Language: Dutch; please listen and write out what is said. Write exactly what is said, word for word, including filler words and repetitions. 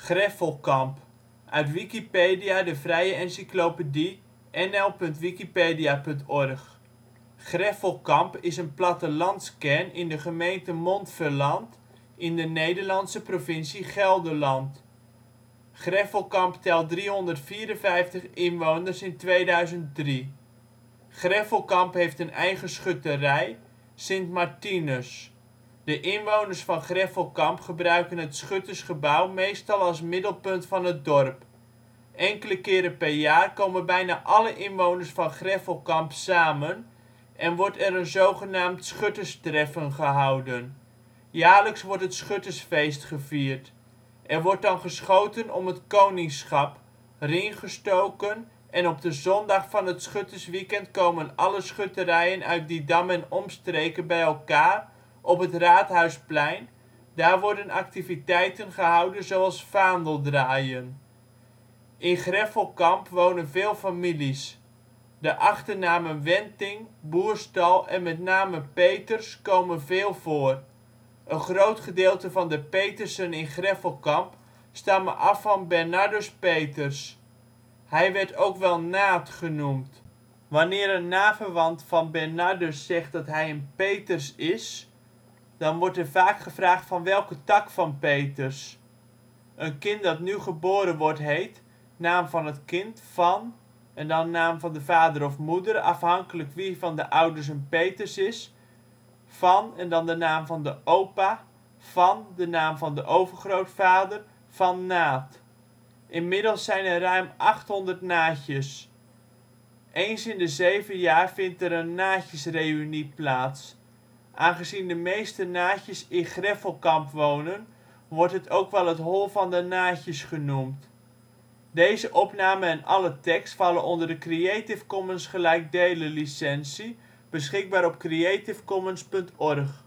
Greffelkamp, uit Wikipedia, de vrije encyclopedie. N L punt wikipedia punt org. Greffelkamp is een plattelandskern in de gemeente Montferland in de Nederlandse provincie Gelderland. Greffelkamp telt driehonderdvierenvijftig inwoners (2003). Greffelkamp heeft een eigen schutterij, Sint Martinus. De inwoners van Greffelkamp gebruiken het schuttersgebouw meestal als middelpunt van het dorp. Enkele keren per jaar komen bijna alle inwoners van Greffelkamp samen en wordt er een zogenaamd schutterstreffen gehouden. Jaarlijks wordt het schuttersfeest gevierd. Er wordt dan geschoten om het koningschap, ring gestoken en op de zondag van het schuttersweekend komen alle schutterijen uit Didam en omstreken bij elkaar op het Raadhuisplein, daar worden activiteiten gehouden zoals vaandeldraaien. In Greffelkamp wonen veel families. De achternamen Wenting, Boerstal en met name Peters komen veel voor. Een groot gedeelte van de Petersen in Greffelkamp stammen af van Bernardus Peters. Hij werd ook wel Naat genoemd. Wanneer een naverwant van Bernardus zegt dat hij een Peters is, dan wordt er vaak gevraagd van welke tak van Peters. Een kind dat nu geboren wordt heet, naam van het kind, Van, en dan naam van de vader of moeder, afhankelijk wie van de ouders een Peters is, Van en dan de naam van de opa, Van de naam van de overgrootvader, Van Naat. Inmiddels zijn er ruim achthonderd Naatjes. Eens in de zeven jaar vindt er een Naatjesreunie plaats. Aangezien de meeste Naatjes in Greffelkamp wonen, wordt het ook wel het Hol van de Naatjes genoemd. Deze opname en alle tekst vallen onder de Creative Commons gelijkdelen licentie, beschikbaar op creativecommons punt org